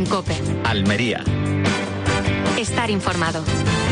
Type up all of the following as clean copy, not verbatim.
en COPE. Almería. Estar informado.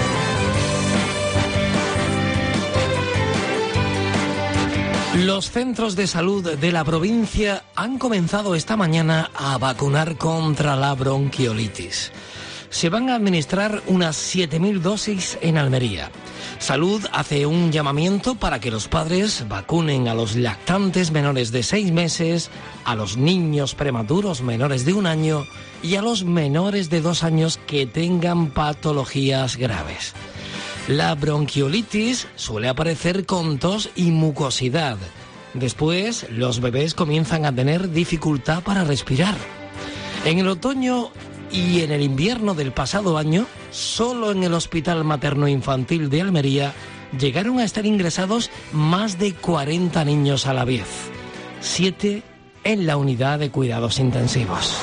Los centros de salud de la provincia han comenzado esta mañana a vacunar contra la bronquiolitis. Se van a administrar unas 7.000 dosis en Almería. Salud hace un llamamiento para que los padres vacunen a los lactantes menores de 6 meses, a los niños prematuros menores de 1 año y a los menores de 2 años que tengan patologías graves. La bronquiolitis suele aparecer con tos y mucosidad. Después, los bebés comienzan a tener dificultad para respirar. En el otoño y en el invierno del pasado año, solo en el Hospital Materno-Infantil de Almería llegaron a estar ingresados más de 40 niños a la vez, 7 en la unidad de cuidados intensivos.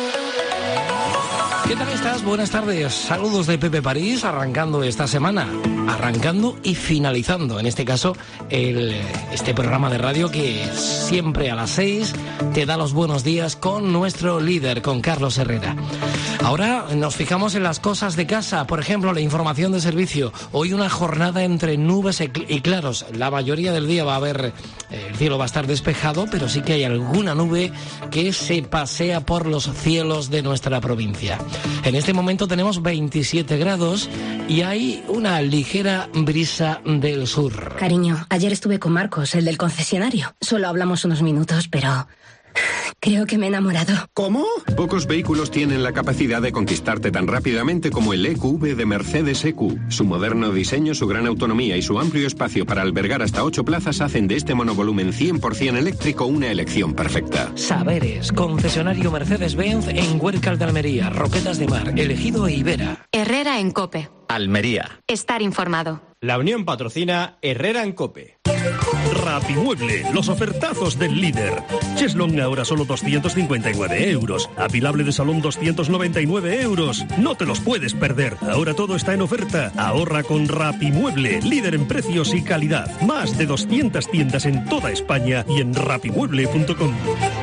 ¿Qué tal estás? Buenas tardes. Saludos de Pepe París, arrancando esta semana. Arrancando y finalizando, en este caso, este programa de radio que siempre a las 6 te da los buenos días con nuestro líder, con Carlos Herrera. Ahora nos fijamos en las cosas de casa, por ejemplo, la información de servicio. Hoy una jornada entre nubes y claros. La mayoría del día va a haber, el cielo va a estar despejado, pero sí que hay alguna nube que se pasea por los cielos de nuestra provincia. En este momento tenemos 27 grados y hay una ligera brisa del sur. Cariño, ayer estuve con Marcos, el del concesionario. Solo hablamos unos minutos, pero creo que me he enamorado. ¿Cómo? Pocos vehículos tienen la capacidad de conquistarte tan rápidamente como el EQV de Mercedes EQ. Su moderno diseño, su gran autonomía y su amplio espacio para albergar hasta 8 plazas hacen de este monovolumen 100% eléctrico una elección perfecta. Saberes, concesionario Mercedes-Benz en Huércal de Almería, Roquetas de Mar, Elegido e Ibera. Herrera en COPE. Almería. Estar informado. La Unión patrocina Herrera en COPE. Rapimueble, los ofertazos del líder. Cheslong ahora solo 259 euros. Apilable de salón 299 euros. No te los puedes perder. Ahora todo está en oferta. Ahorra con Rapimueble, líder en precios y calidad. Más de 200 tiendas en toda España y en rapimueble.com.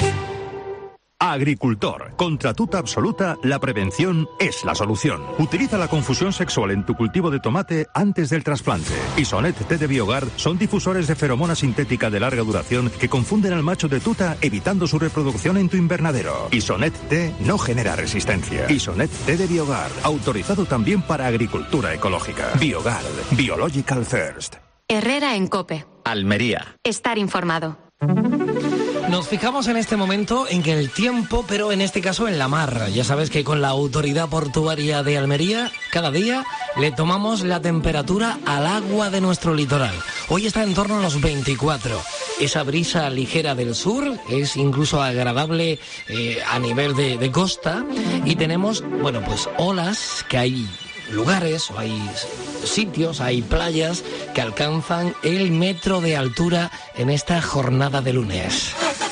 Agricultor. Contra tuta absoluta, la prevención es la solución. Utiliza la confusión sexual en tu cultivo de tomate antes del trasplante. Isonet T de Bioguard son difusores de feromona sintética de larga duración que confunden al macho de tuta, evitando su reproducción en tu invernadero. Isonet T no genera resistencia. Isonet T de Bioguard, autorizado también para agricultura ecológica. Bioguard, Biological First. Herrera en COPE. Almería. Estar informado. Nos fijamos en este momento en que el tiempo, pero en este caso en la mar. Ya sabes que con la Autoridad Portuaria de Almería, cada día le tomamos la temperatura al agua de nuestro litoral. Hoy está en torno a los 24. Esa brisa ligera del sur es incluso agradable a nivel de costa. Y tenemos, bueno, pues olas que hay lugares o hay sitios, hay playas que alcanzan el 1 metro de altura en esta jornada de lunes.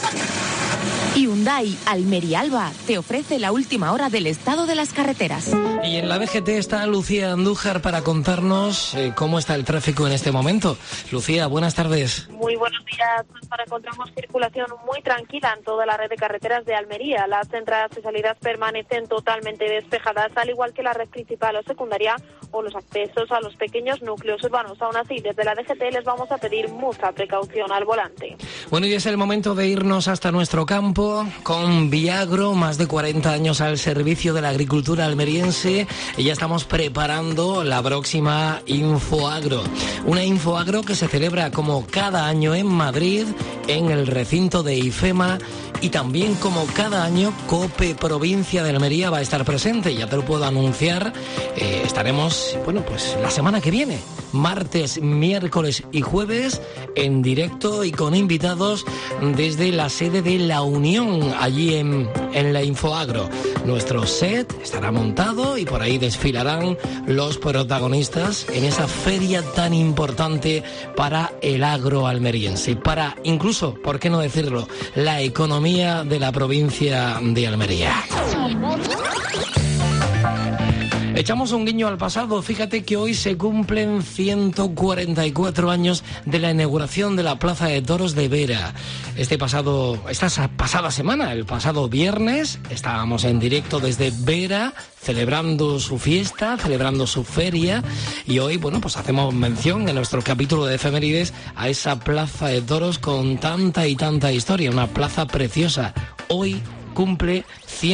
Hyundai Almería Alba te ofrece la última hora del estado de las carreteras. Y en la DGT está Lucía Andújar para contarnos cómo está el tráfico en este momento. Lucía, buenas tardes. Muy buenos días. Pues para encontramos circulación muy tranquila en toda la red de carreteras de Almería. Las entradas y salidas permanecen totalmente despejadas, al igual que la red principal o secundaria o los accesos a los pequeños núcleos urbanos. Aún así, desde la DGT les vamos a pedir mucha precaución al volante. Bueno, y es el momento de irnos hasta nuestro campo con Viagro, más de 40 años al servicio de la agricultura almeriense. Y ya estamos preparando la próxima Infoagro. Una Infoagro que se celebra como cada año en Madrid, en el recinto de IFEMA, y también como cada año COPE Provincia de Almería va a estar presente. Ya te lo puedo anunciar. Estaremos, bueno, pues la semana que viene, martes, miércoles y jueves, en directo y con invitados desde la sede de La Unión, allí en la Infoagro. Nuestro set estará montado y por ahí desfilarán los protagonistas en esa feria tan importante para el agro almeriense, para incluso, ¿por qué no decirlo?, la economía de la provincia de Almería. Echamos un guiño al pasado. Fíjate que hoy se cumplen 144 años de la inauguración de la Plaza de Toros de Vera. Esta pasada semana, el pasado viernes, estábamos en directo desde Vera, celebrando su fiesta, celebrando su feria, y hoy, bueno, pues hacemos mención en nuestro capítulo de efemérides a esa Plaza de Toros con tanta y tanta historia, una plaza preciosa. Hoy cumple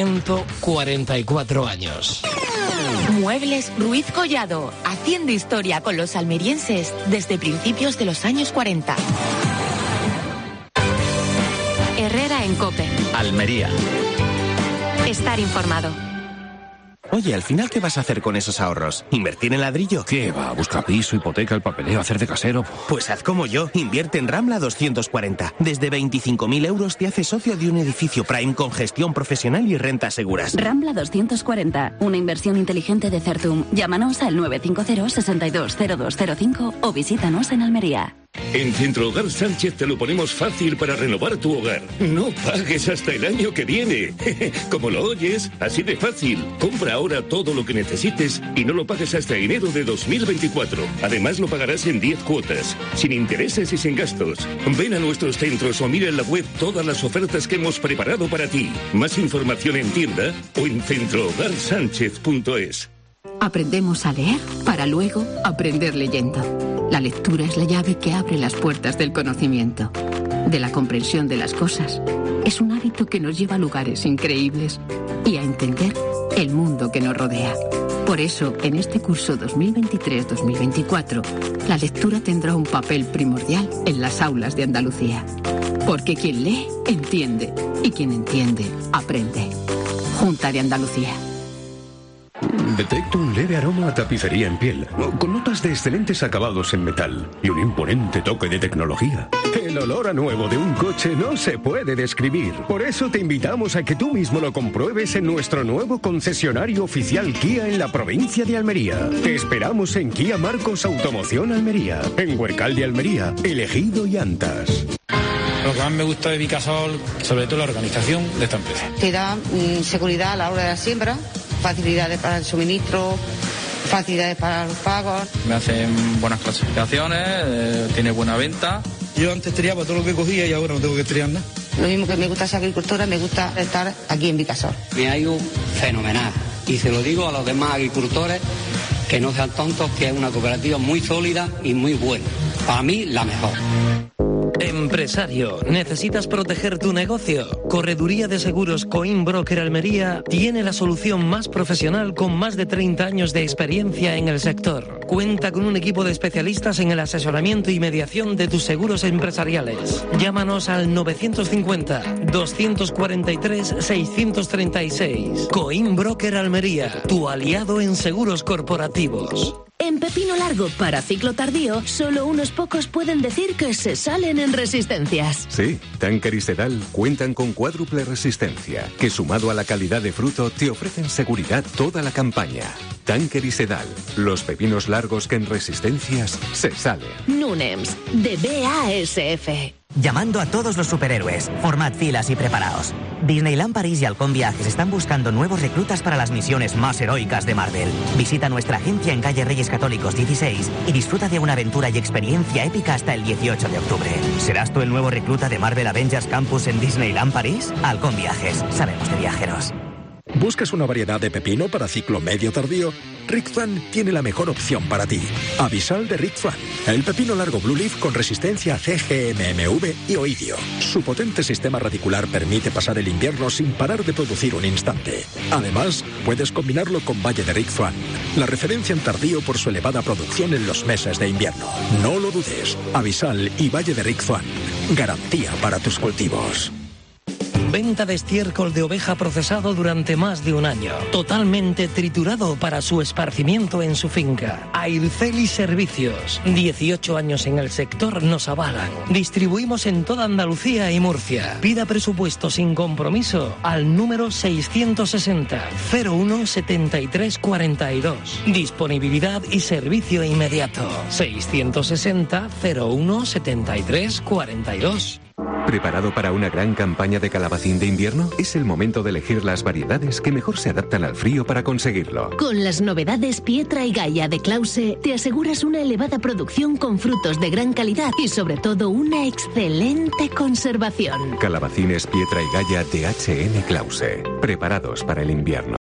144 años. Muebles Ruiz Collado, haciendo historia con los almerienses desde principios de los años 40. Herrera en COPE. Almería. Estar informado. Oye, al final, ¿qué vas a hacer con esos ahorros? ¿Invertir en ladrillo? ¿Qué va? Busca piso, hipoteca, el papeleo, hacer de casero. Pues haz como yo, invierte en Rambla 240. Desde 25.000 euros te haces socio de un edificio Prime con gestión profesional y rentas seguras. Rambla 240, una inversión inteligente de Certum. Llámanos al 950-620205 o visítanos en Almería. En Centro Hogar Sánchez te lo ponemos fácil para renovar tu hogar. No pagues hasta el año que viene. Como lo oyes, así de fácil. Compra ahora todo lo que necesites y no lo pagues hasta enero de 2024. Además lo pagarás en 10 cuotas, sin intereses y sin gastos. Ven a nuestros centros o mira en la web todas las ofertas que hemos preparado para ti. Más información en tienda o en centrohogarsánchez.es. Aprendemos a leer para luego aprender leyendo. La lectura es la llave que abre las puertas del conocimiento, de la comprensión de las cosas. Es un hábito que nos lleva a lugares increíbles y a entender el mundo que nos rodea. Por eso, en este curso 2023-2024, la lectura tendrá un papel primordial en las aulas de Andalucía. Porque quien lee, entiende, y quien entiende, aprende. Junta de Andalucía. Detecto un leve aroma a tapicería en piel, con notas de excelentes acabados en metal y un imponente toque de tecnología. El olor a nuevo de un coche no se puede describir. Por eso te invitamos a que tú mismo lo compruebes en nuestro nuevo concesionario oficial Kia en la provincia de Almería. Te esperamos en Kia Marcos Automoción Almería, en Huercal de Almería, Elegido y Antas. Lo que más me gusta de Vicasol, sobre todo la organización de esta empresa. Te da seguridad a la hora de la siembra, facilidades para el suministro, facilidades para los pagos. Me hacen buenas clasificaciones, tiene buena venta. Yo antes triaba todo lo que cogía y ahora no tengo que triar nada. Lo mismo que me gusta ser agricultora, me gusta estar aquí en Vicasol. Me ha ido fenomenal y se lo digo a los demás agricultores que no sean tontos, que es una cooperativa muy sólida y muy buena. Para mí, la mejor. Empresario, ¿necesitas proteger tu negocio? Correduría de Seguros Coimbroker Almería tiene la solución más profesional con más de 30 años de experiencia en el sector. Cuenta con un equipo de especialistas en el asesoramiento y mediación de tus seguros empresariales. Llámanos al 950-243-636. Coimbroker Almería, tu aliado en seguros corporativos. En Pepino Largo para ciclo tardío, solo unos pocos pueden decir que se salen en resistencias. Sí, Tanker y Sedal cuentan con cuádruple resistencia, que sumado a la calidad de fruto te ofrecen seguridad toda la campaña. Tanker y Sedal, los pepinos largos que en resistencias se salen. Nunems, de BASF. Llamando a todos los superhéroes, formad filas y preparaos. Disneyland París y Halcón Viajes están buscando nuevos reclutas para las misiones más heroicas de Marvel. Visita nuestra agencia en calle Reyes Católicos 16 y disfruta de una aventura y experiencia épica hasta el 18 de octubre. ¿Serás tú el nuevo recluta de Marvel Avengers Campus en Disneyland París? Halcón Viajes, sabemos de viajeros. ¿Buscas una variedad de pepino para ciclo medio tardío? Rickfan tiene la mejor opción para ti. Avisal de Rickfan, el pepino largo Blue Leaf con resistencia a CGMMV y oidio. Su potente sistema radicular permite pasar el invierno sin parar de producir un instante. Además, puedes combinarlo con Valle de Rickfan, la referencia en tardío por su elevada producción en los meses de invierno. No lo dudes, Avisal y Valle de Rickfan, garantía para tus cultivos. Venta de estiércol de oveja procesado durante más de un año. Totalmente triturado para su esparcimiento en su finca. Airceli Servicios. 18 años en el sector nos avalan. Distribuimos en toda Andalucía y Murcia. Pida presupuesto sin compromiso al número 660 01 73 42. Disponibilidad y servicio inmediato. 660 01 73 42. ¿Preparado para una gran campaña de calabacín de invierno? Es el momento de elegir las variedades que mejor se adaptan al frío para conseguirlo. Con las novedades Pietra y Gaia de Klause, te aseguras una elevada producción con frutos de gran calidad y sobre todo una excelente conservación. Calabacines Pietra y Gaia de H.M. Klause. Preparados para el invierno.